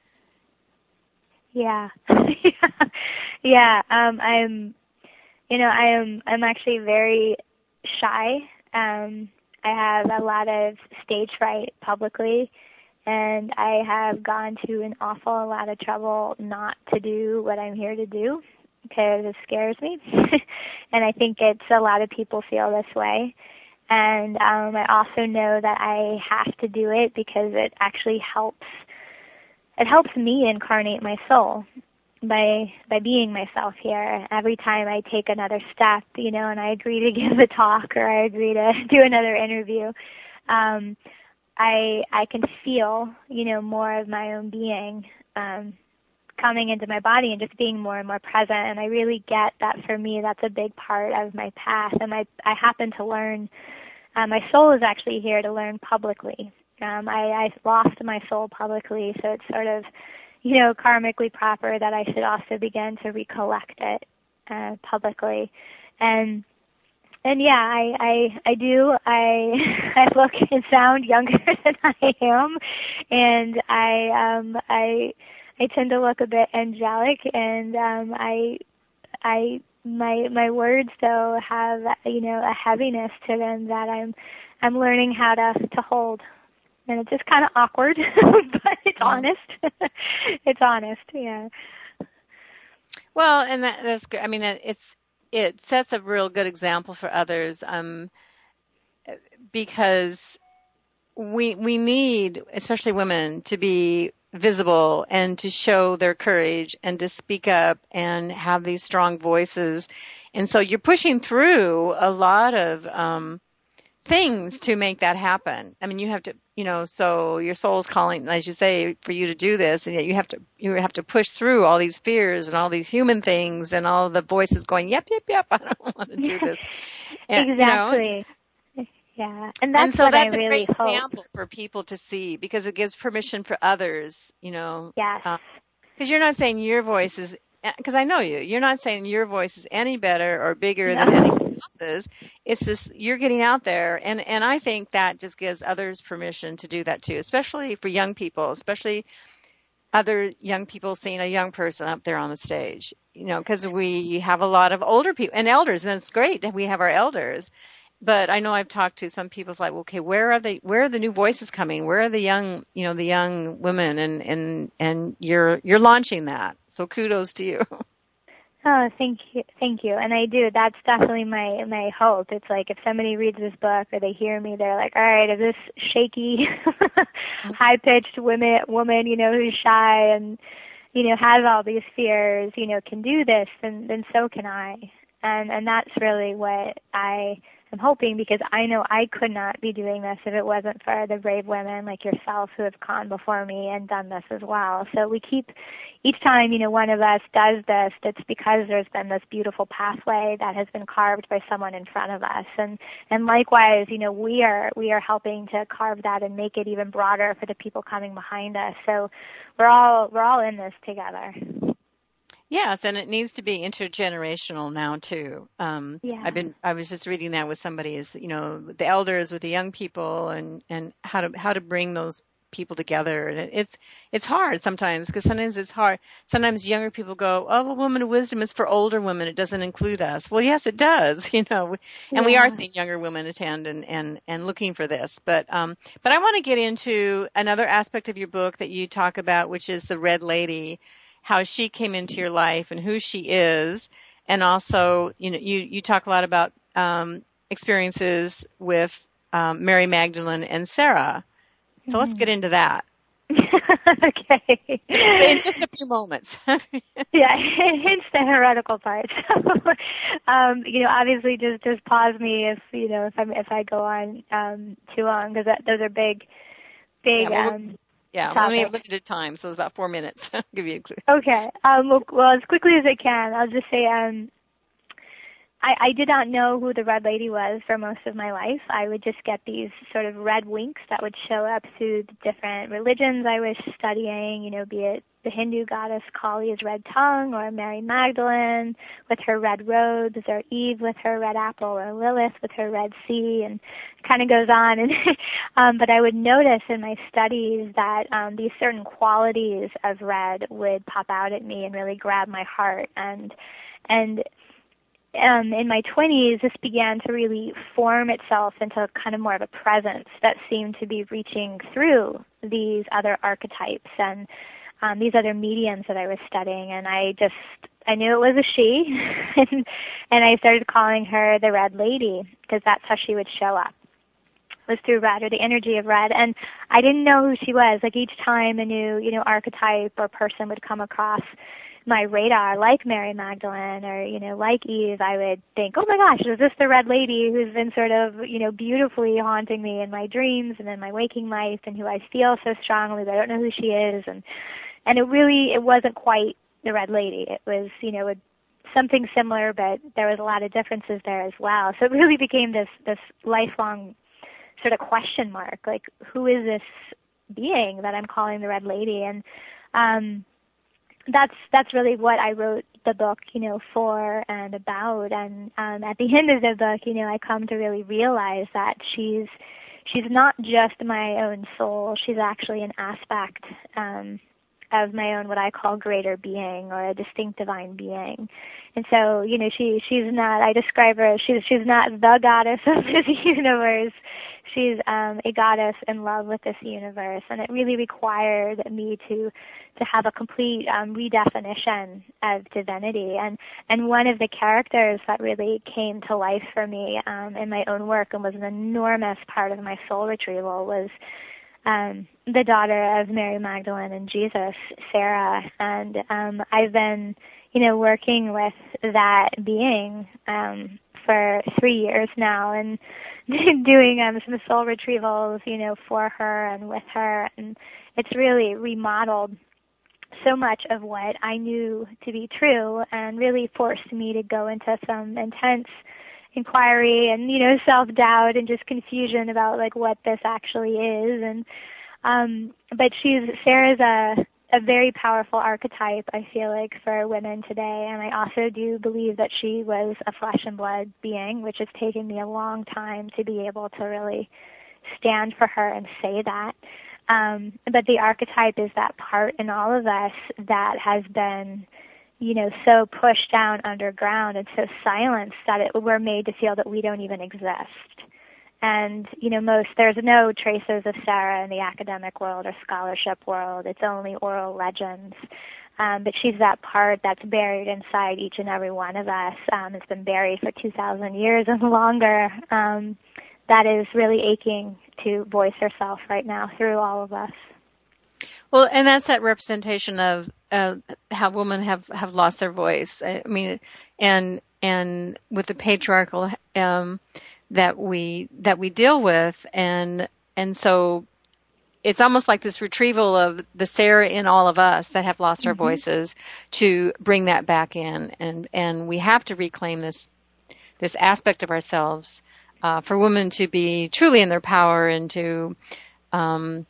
yeah, yeah. Um, I'm, you know, I am. I'm actually very shy. Um, I have a lot of stage fright publicly, and I have gone to an awful lot of trouble not to do what I'm here to do because it scares me. And I think it's a lot of people feel this way. And um, I also know that I have to do it because it actually helps. It helps me incarnate my soul by by being myself here. Every time I take another step, you know, and I agree to give a talk or I agree to do another interview, um, I I can feel, you know, more of my own being um, coming into my body and just being more and more present. And I really get that for me, that's a big part of my path. And I I happen to learn. Uh, my soul is actually here to learn publicly. Um, I, I lost my soul publicly, so it's sort of, you know, karmically proper that I should also begin to recollect it uh, publicly. And and yeah, I I, I do. I I look and sound younger than I am, and I um I I tend to look a bit angelic, and um I I. My my words though have, you know, a heaviness to them that I'm I'm learning how to to hold, and it's just kind of awkward, but it's honest. It's honest, yeah. Well, and that, that's good. I mean, it's it sets a real good example for others, um, because we we need, especially women, to be visible and to show their courage and to speak up and have these strong voices. And so you're pushing through a lot of um, things to make that happen. I mean, you have to, you know, so your soul's calling, as you say, for you to do this, and yet you have to you have to push through all these fears and all these human things and all the voices going, yep, yep, yep, I don't want to do this. And, exactly. You know, Yeah, and that's and so what that's I a really great hope. example for people to see because it gives permission for others, you know. Yes. Because uh, you're not saying your voice is, because I know you, you're not saying your voice is any better or bigger No. than anyone else's. It's just you're getting out there, and and I think that just gives others permission to do that too, especially for young people, especially other young people seeing a young person up there on the stage, you know, because we have a lot of older people and elders, and it's great that we have our elders. But I know I've talked to some people. It's like, okay, where are they? Where are the new voices coming? Where are the young, you know, the young women? And and and you're you're launching that. So kudos to you. Oh, thank you, thank you. And I do. That's definitely my my hope. It's like if somebody reads this book or they hear me, they're like, all right, if this shaky, high pitched woman woman, you know, who's shy and you know has all these fears, you know, can do this, then then so can I. And and that's really what I. I'm hoping, because I know I could not be doing this if it wasn't for the brave women like yourself who have gone before me and done this as well. So we keep, each time, you know, one of us does this, it's because there's been this beautiful pathway that has been carved by someone in front of us. And, and likewise, you know, we are, we are helping to carve that and make it even broader for the people coming behind us. So we're all, we're all in this together. Yes, and it needs to be intergenerational now too. Um, yeah. I've been, I was just reading that with somebody, is you know the elders with the young people, and, and how to how to bring those people together. And it, it's it's hard sometimes because sometimes it's hard. Sometimes younger people go, oh, well, Woman of Wisdom is for older women. It doesn't include us. Well, yes, it does. You know, and yeah. we are seeing younger women attend and and and looking for this. But um, but I want to get into another aspect of your book that you talk about, which is the Red Lady. How she came into your life and who she is, and also, you know, you, you talk a lot about um, experiences with um, Mary Magdalene and Sarah. So mm-hmm. let's get into that. Okay. In just a few moments. Yeah, hence the heretical part. So, um, you know, obviously, just just pause me if you know if I if I go on um, too long, because those are big, big. Yeah, well, um, Yeah, we only have limited time, so it's about four minutes. I'll give you a clue. Okay. Um, well, well, as quickly as I can, I'll just say um, I, I did not know who the Red Lady was for most of my life. I would just get these sort of red winks that would show up through the different religions I was studying, you know, be it the Hindu goddess Kali's red tongue, or Mary Magdalene with her red robes, or Eve with her red apple, or Lilith with her red sea, and it kind of goes on. And um, but I would notice in my studies that um, these certain qualities of red would pop out at me and really grab my heart. And and um, in my twenties, this began to really form itself into kind of more of a presence that seemed to be reaching through these other archetypes and Um, these other mediums that I was studying, and I just, I knew it was a she, and, and I started calling her the Red Lady, because that's how she would show up. was through red, or the energy of red. And I didn't know who she was. Like each time a new, you know, archetype or person would come across my radar, like Mary Magdalene or, you know, like Eve, I would think, oh my gosh, is this the red lady who's been sort of, you know, beautifully haunting me in my dreams and in my waking life, and who I feel so strongly, but I don't know who she is. And, and it really, it wasn't quite the red lady. It was, you know, it, something similar, but there was a lot of differences there as well. So it really became this, this lifelong sort of question mark, like, who is this being that I'm calling the red lady? And, um, that's that's really what I wrote the book, you know, for and about. And um, at the end of the book, you know, I come to really realize that she's she's not just my own soul. She's actually an aspect um, of my own, what I call greater being, or a distinct divine being. And so, you know, she she's not. I describe her as she's she's not the goddess of this universe. She's um, a goddess in love with this universe, and it really required me to to have a complete um, redefinition of divinity. And and one of the characters that really came to life for me um, in my own work and was an enormous part of my soul retrieval was um, the daughter of Mary Magdalene and Jesus, Sarah. And um, I've been, you know, working with that being um, for three years now, and doing um, some soul retrievals, you know, for her and with her, and it's really remodeled so much of what I knew to be true, and really forced me to go into some intense inquiry and, you know, self-doubt and just confusion about like what this actually is. And um, but she's Sarah's a a very powerful archetype, I feel like, for women today. And I also do believe that she was a flesh and blood being, which has taken me a long time to be able to really stand for her and say that. Um, but the archetype is that part in all of us that has been, you know, so pushed down underground and so silenced that it, we're made to feel that we don't even exist. And, you know, most, there's no traces of Sarah in the academic world or scholarship world. It's only oral legends. Um, but she's that part that's buried inside each and every one of us. Um, it's been buried for two thousand years and longer. Um, that is really aching to voice herself right now through all of us. Well, and that's that representation of uh, how women have, have lost their voice. I mean, and and with the patriarchal um, that we that we deal with, and and so it's almost like this retrieval of the Sarah in all of us that have lost our mm-hmm. voices, to bring that back in, and and we have to reclaim this this aspect of ourselves uh, for women to be truly in their power and to um,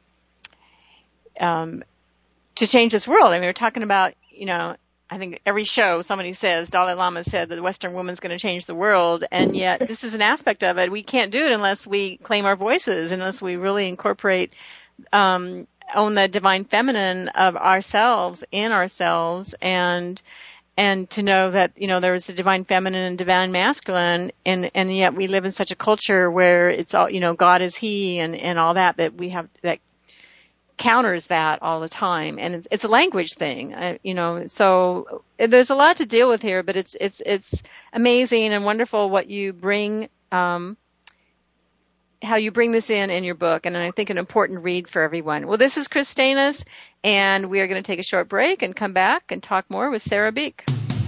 um, to change this world. I mean, we're talking about, you know, I think every show somebody says, Dalai Lama said that the Western woman's going to change the world, and yet this is an aspect of it. We can't do it unless we claim our voices, unless we really incorporate, um, own the divine feminine of ourselves in ourselves, and and to know that, you know, there's the divine feminine and divine masculine, and and yet we live in such a culture where it's all, you know, God is He and and all that that we have that counters that all the time, and it's, it's a language thing, uh, you know. So there's a lot to deal with here, but it's it's it's amazing and wonderful what you bring, um, how you bring this in in your book, and I think an important read for everyone. Well, this is Chris Stanis, and we are going to take a short break and come back and talk more with Sarah Beek.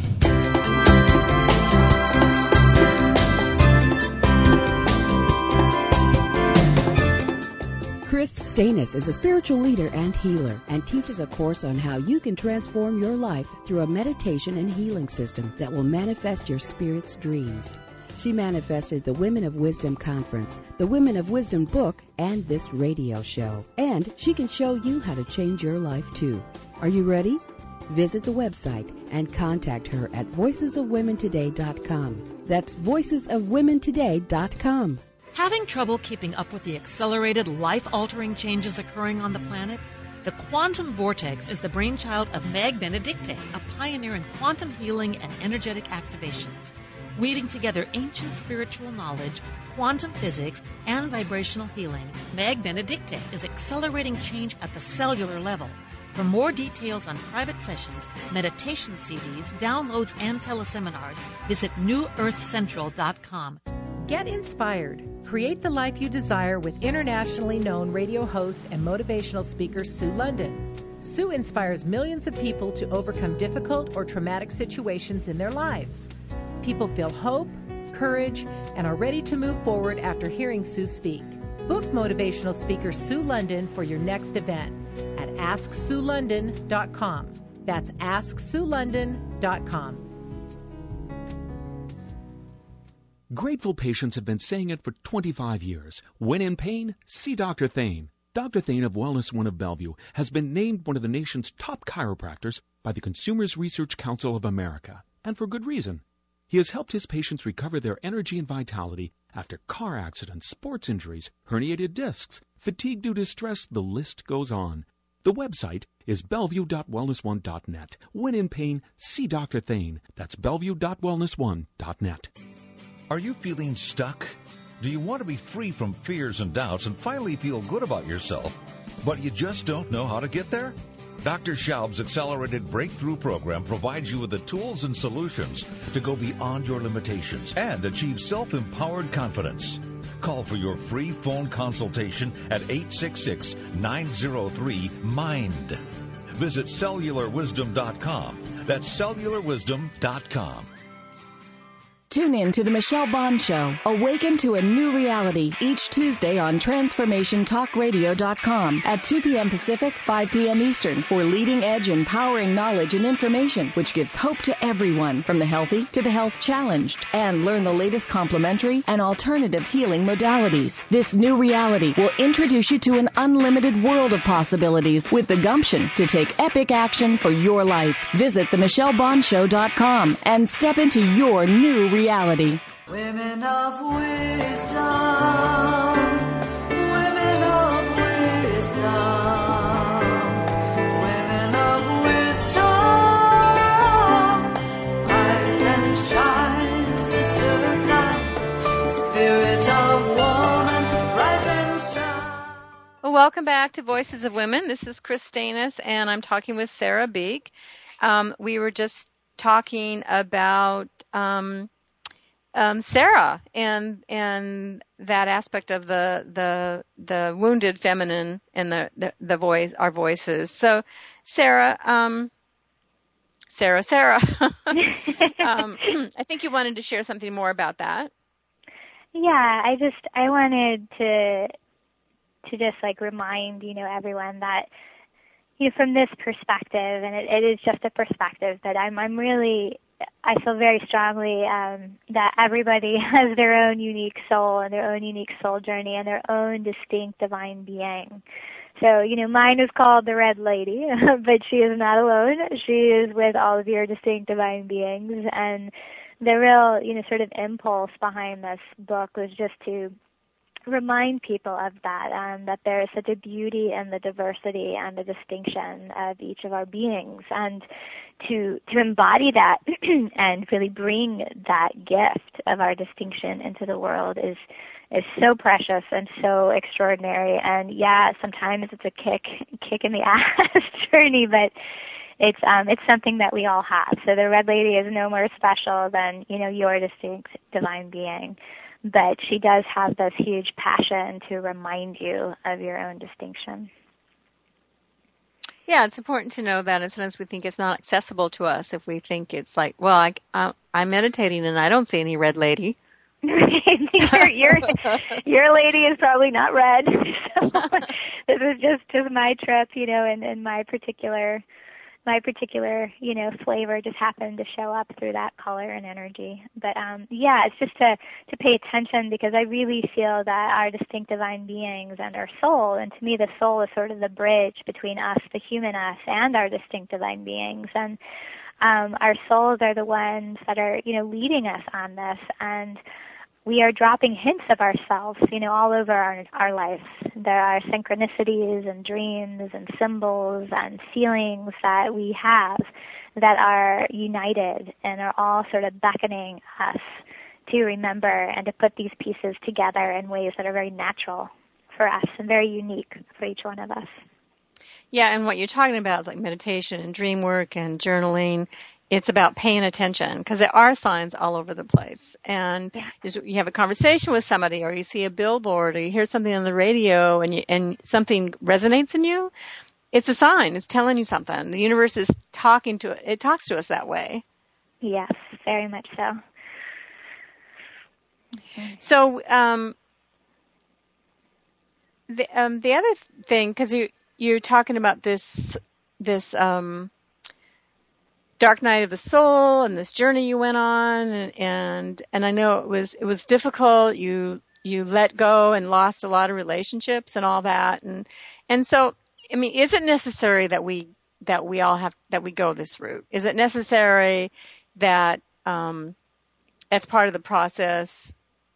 Chris Stanis is a spiritual leader and healer, and teaches a course on how you can transform your life through a meditation and healing system that will manifest your spirit's dreams. She manifested the Women of Wisdom Conference, the Women of Wisdom book, and this radio show. And she can show you how to change your life too. Are you ready? Visit the website and contact her at voices of women today dot com. That's voices of women today dot com. Having trouble keeping up with the accelerated, life-altering changes occurring on the planet? The Quantum Vortex is the brainchild of Meg Benedicte, a pioneer in quantum healing and energetic activations. Weaving together ancient spiritual knowledge, quantum physics, and vibrational healing, Meg Benedicte is accelerating change at the cellular level. For more details on private sessions, meditation C Ds, downloads, and teleseminars, visit new earth central dot com. Get inspired. Create the life you desire with internationally known radio host and motivational speaker Sue London. Sue inspires millions of people to overcome difficult or traumatic situations in their lives. People feel hope, courage, and are ready to move forward after hearing Sue speak. Book motivational speaker Sue London for your next event at ask sue london dot com. That's ask sue london dot com. Grateful patients have been saying it for twenty-five years. When in pain, see Doctor Thane. Doctor Thane of Wellness One of Bellevue has been named one of the nation's top chiropractors by the Consumers Research Council of America, and for good reason. He has helped his patients recover their energy and vitality after car accidents, sports injuries, herniated discs, fatigue due to stress, the list goes on. The website is bellevue dot wellness one dot net. When in pain, see Doctor Thane. That's bellevue dot wellness one dot net. Are you feeling stuck? Do you want to be free from fears and doubts and finally feel good about yourself, but you just don't know how to get there? Doctor Schaub's Accelerated Breakthrough Program provides you with the tools and solutions to go beyond your limitations and achieve self-empowered confidence. Call for your free phone consultation at eight six six, nine zero three, MIND. Visit cellular wisdom dot com. That's cellular wisdom dot com. Tune in to The Michelle Bond Show. Awaken to a new reality each Tuesday on transformation talk radio dot com at two p.m. Pacific, five p.m. Eastern for leading-edge empowering knowledge and information which gives hope to everyone from the healthy to the health challenged. And learn the latest complementary and alternative healing modalities. This new reality will introduce you to an unlimited world of possibilities with the gumption to take epic action for your life. Visit the michelle bond show dot com and step into your new reality. Reality. Women of wisdom, women of wisdom, women of wisdom, rise and shine, sister light, spirit of woman, rise and shine. Well, welcome back to Voices of Women. This is Chris Stanis, and I'm talking with Sarah Beek. Um, we were just talking about um, Um, Sarah and and that aspect of the the the wounded feminine and the, the, the voice, our voices. So, Sarah, um, Sarah, Sarah, um, I think you wanted to share something more about that. Yeah, I just I wanted to to just like remind you know everyone that you know from this perspective, and it, it is just a perspective, but I'm I'm really. I feel very strongly um, that everybody has their own unique soul and their own unique soul journey and their own distinct divine being. So, you know, mine is called the Red Lady, but she is not alone. She is with all of your distinct divine beings. And the real, you know, sort of impulse behind this book was just to remind people of that, um, that there is such a beauty in the diversity and the distinction of each of our beings, and to to embody that and really bring that gift of our distinction into the world is is so precious and so extraordinary. And yeah, sometimes it's a kick kick in the ass journey, but it's um it's something that we all have. So the Red Lady is no more special than, you know, your distinct divine being. But she does have this huge passion to remind you of your own distinction. Yeah, it's important to know that. And sometimes we think it's not accessible to us if we think it's like, well, I, I, I'm meditating and I don't see any red lady. your, your, your lady is probably not red. So this is just, just my trip, you know, and, and my particular my particular, you know, flavor just happened to show up through that color and energy. But um, yeah, it's just to, to pay attention, because I really feel that our distinct divine beings and our soul, and to me the soul is sort of the bridge between us, the human us, and our distinct divine beings. And um, our souls are the ones that are, you know, leading us on this. And we are dropping hints of ourselves, you know, all over our, our lives. There are synchronicities and dreams and symbols and feelings that we have that are united and are all sort of beckoning us to remember and to put these pieces together in ways that are very natural for us and very unique for each one of us. Yeah, and what you're talking about is like meditation and dream work and journaling it's about paying attention, because there are signs all over the place. And you have a conversation with somebody, or you see a billboard, or you hear something on the radio, and you, and something resonates in you. It's a sign. It's telling you something. The universe is talking to it. It talks to us that way. Yes, very much so. So um, the um, the other thing, because you you're talking about this this. Um, dark night of the soul and this journey you went on, and, and and I know it was it was difficult. You you let go and lost a lot of relationships and all that, and and so I mean, is it necessary that we that we all have that we go this route? Is it necessary that um, as part of the process?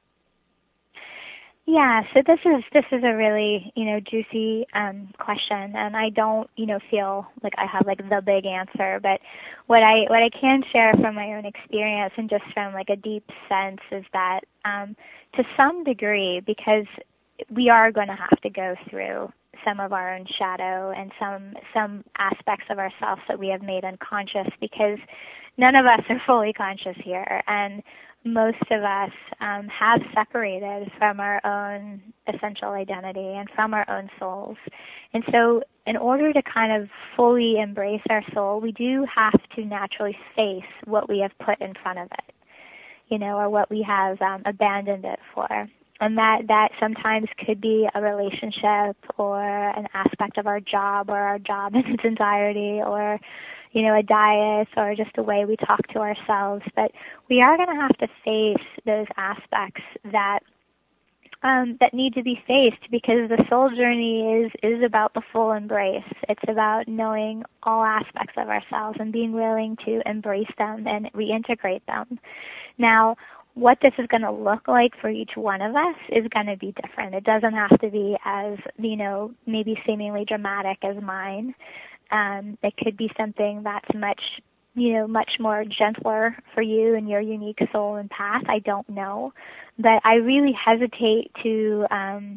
Yeah, so this is this is a really, you know, juicy um, question, and I don't, you know, feel like I have like the big answer, but what I what I can share from my own experience and just from like a deep sense is that um, to some degree, because we are going to have to go through some of our own shadow and some some aspects of ourselves that we have made unconscious, because none of us are fully conscious here, and most of us um, have separated from our own essential identity and from our own souls. And so in order to kind of fully embrace our soul, we do have to naturally face what we have put in front of it, you know, or what we have um, abandoned it for. And that, that sometimes could be a relationship or an aspect of our job or our job in its entirety, or you know, a diet, or just the way we talk to ourselves. But we are going to have to face those aspects that um, that need to be faced, because the soul journey is is about the full embrace. It's about knowing all aspects of ourselves and being willing to embrace them and reintegrate them. Now, what this is going to look like for each one of us is going to be different. It doesn't have to be as, you know, maybe seemingly dramatic as mine. Um, it could be something that's much, you know, much more gentler for you and your unique soul and path. I don't know, but I really hesitate to, um,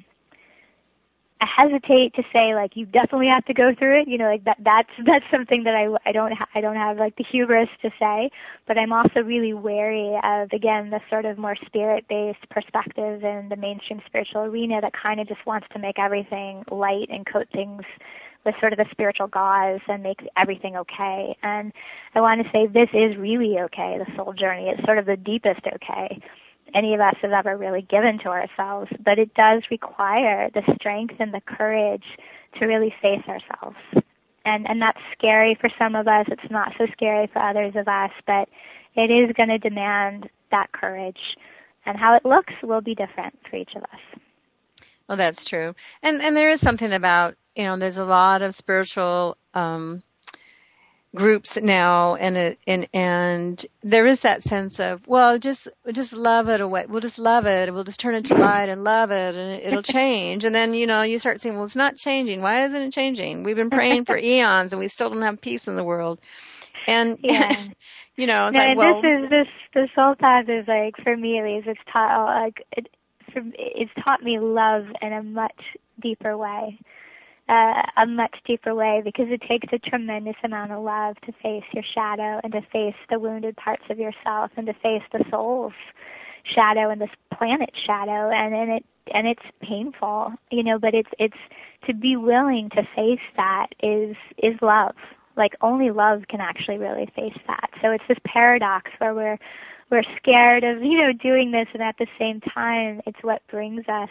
I hesitate to say like you definitely have to go through it. You know, like that. That's that's something that I, I don't ha- I don't have like the hubris to say. But I'm also really wary of, again, the sort of more spirit-based perspective in the mainstream spiritual arena that kind of just wants to make everything light and coat things with sort of the spiritual gauze and make everything okay. And I want to say this is really okay, the soul journey. It's sort of the deepest okay any of us have ever really given to ourselves, but it does require the strength and the courage to really face ourselves. And and that's scary for some of us. It's not so scary for others of us, but it is going to demand that courage. And how it looks will be different for each of us. Well, that's true. And and there is something about, you know, there's a lot of spiritual um, groups now, and it, and and there is that sense of, well, just just love it away. We'll just love it. We'll just turn it to light and love it, and it'll change. And then, you know, you start saying, well, it's not changing. Why isn't it changing? We've been praying for eons, and we still don't have peace in the world. And yeah. you know, it's no, like, well, this is this the soul path is like, for me at least, it's taught like it, for, it's taught me love in a much deeper way. Uh, a much deeper way, because it takes a tremendous amount of love to face your shadow and to face the wounded parts of yourself and to face the soul's shadow and this planet's shadow, and, and it and it's painful, you know, but it's it's to be willing to face that is is love. Like only love can actually really face that. So it's this paradox where we're we're scared of, you know, doing this, and at the same time it's what brings us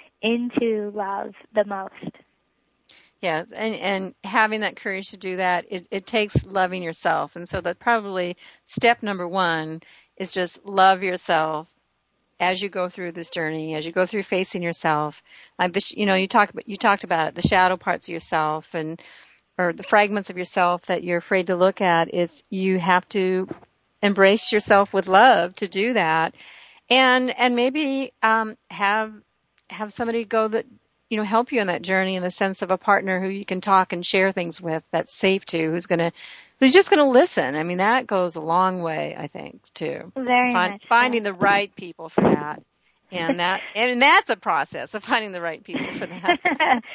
into love the most. Yeah, and, and having that courage to do that, it, it takes loving yourself. And so that probably step number one is just love yourself as you go through this journey, as you go through facing yourself. Like the, you know, you talk about, you talked about it, the shadow parts of yourself, and or the fragments of yourself that you're afraid to look at. Is you have to embrace yourself with love to do that, and and maybe um, have have somebody go that, you know, help you in that journey, in the sense of a partner who you can talk and share things with, that's safe to, who's going to, who's just going to listen. I mean, that goes a long way, I think, too. Very Find, much. Finding So. the right people for that. And that, and that's a process of finding the right people for that.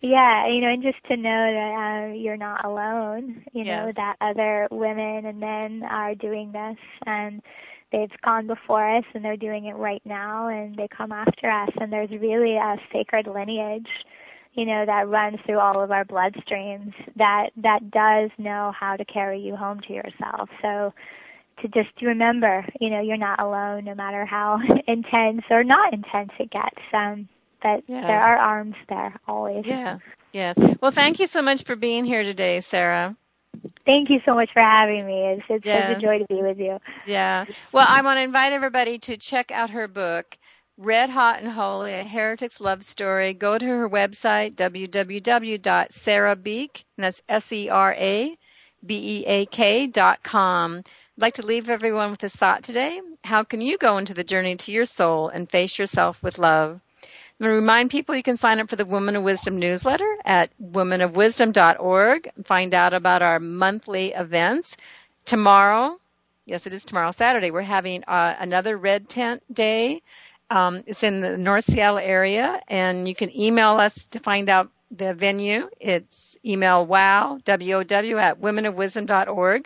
Yeah, you know, and just to know that uh, you're not alone, you know, Yes. that other women and men are doing this, and they've gone before us, and they're doing it right now, and they come after us, and there's really a sacred lineage, you know, that runs through all of our bloodstreams that that does know how to carry you home to yourself. So to just remember, you know, you're not alone, no matter how intense or not intense it gets. Um, but Yes. there are arms there always. Yeah. Yes. Well, thank you so much for being here today, Sarah. Thank you so much for having me. It's, it's Yes. such a joy to be with you. Yeah. Well, I want to invite everybody to check out her book, Red Hot and Holy, A Heretic's Love Story. Go to her website, w w w dot sarah beek, and that's S E R A B E A K dot com. I'd like to leave everyone with this thought today. How can you go into the journey to your soul and face yourself with love? I'm going to remind people you can sign up for the Woman of Wisdom newsletter at woman of wisdom dot org and find out about our monthly events. Tomorrow, yes, it is tomorrow, Saturday, we're having uh, another Red Tent Day. Um, it's in the North Seattle area, and you can email us to find out the venue. It's email wow, W O W, at woman of wisdom dot org.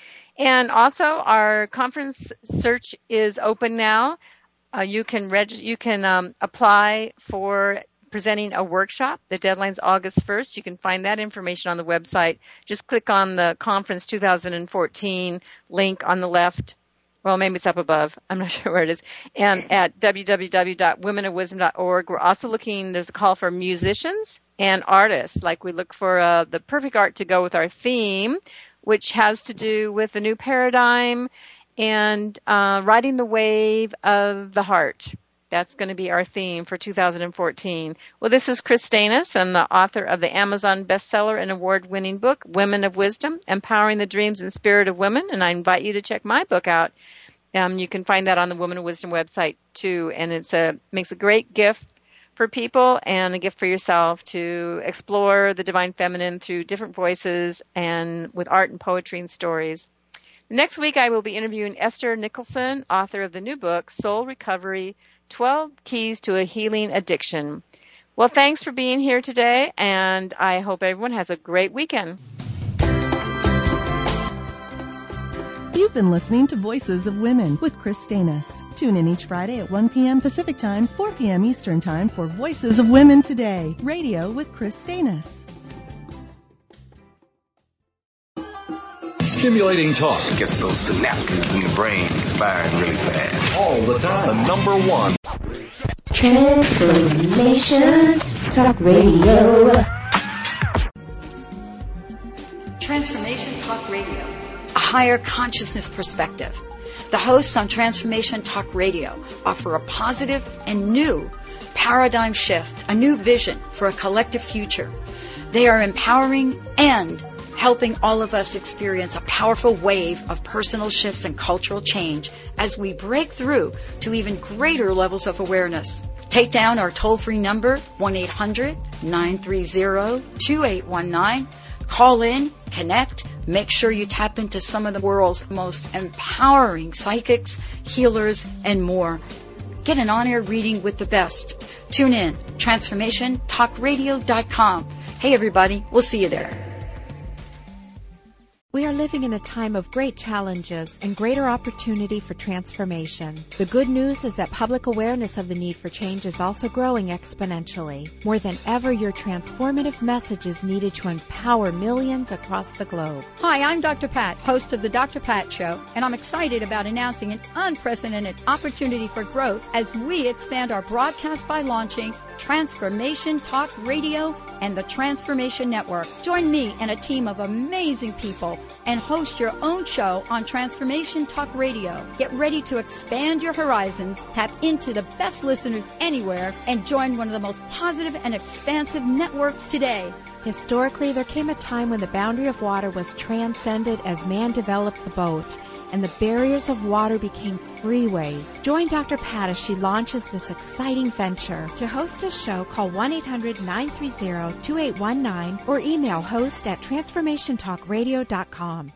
And also, our conference search is open now. Uh, you can reg- you can um, apply for presenting a workshop. The deadline's August first. You can find that information on the website. Just click on the conference two thousand fourteen link on the left. Well, maybe it's up above. I'm not sure where it is. And at w w w dot women of wisdom dot org, we're also looking, there's a call for musicians and artists. Like we look for uh, the perfect art to go with our theme, which has to do with the new paradigm and uh, riding the wave of the heart. That's going to be our theme for two thousand fourteen. Well, this is Chris Stanis. I'm the author of the Amazon bestseller and award-winning book, Women of Wisdom, Empowering the Dreams and Spirit of Women, and I invite you to check my book out. Um, you can find that on the Woman of Wisdom website, too, and it's a makes a great gift for people and a gift for yourself to explore the divine feminine through different voices and with art and poetry and stories. Next week, I will be interviewing Esther Nicholson, author of the new book, Soul Recovery, twelve Keys to a Healing Addiction. Well, thanks for being here today, and I hope everyone has a great weekend. You've been listening to Voices of Women with Chris Stanis. Tune in each Friday at one p.m. Pacific Time, four p.m. Eastern Time for Voices of Women Today, radio with Chris Stanis. Stimulating talk. Gets those synapses in the brain firing really fast. All the time. The number one. Transformation Talk Radio. Transformation Talk Radio. A higher consciousness perspective. The hosts on Transformation Talk Radio offer a positive and new paradigm shift, a new vision for a collective future. They are empowering and helping all of us experience a powerful wave of personal shifts and cultural change as we break through to even greater levels of awareness. Take down our toll-free number, one eight hundred nine three zero two eight one nine. Call in, connect, make sure you tap into some of the world's most empowering psychics, healers, and more. Get an on-air reading with the best. Tune in, transformation talk radio dot com. Hey everybody, we'll see you there. We are living in a time of great challenges and greater opportunity for transformation. The good news is that public awareness of the need for change is also growing exponentially. More than ever, your transformative message is needed to empower millions across the globe. Hi, I'm Doctor Pat, host of the Doctor Pat Show, and I'm excited about announcing an unprecedented opportunity for growth as we expand our broadcast by launching Transformation Talk Radio and the Transformation Network. Join me and a team of amazing people and host your own show on Transformation Talk Radio. Get ready to expand your horizons, tap into the best listeners anywhere, and join one of the most positive and expansive networks today. Historically, there came a time when the boundary of water was transcended as man developed the boat, and the barriers of water became freeways. Join Doctor Pat as she launches this exciting venture. To host a show, call one eight hundred nine three zero two eight one nine or email host at transformation talk radio dot com.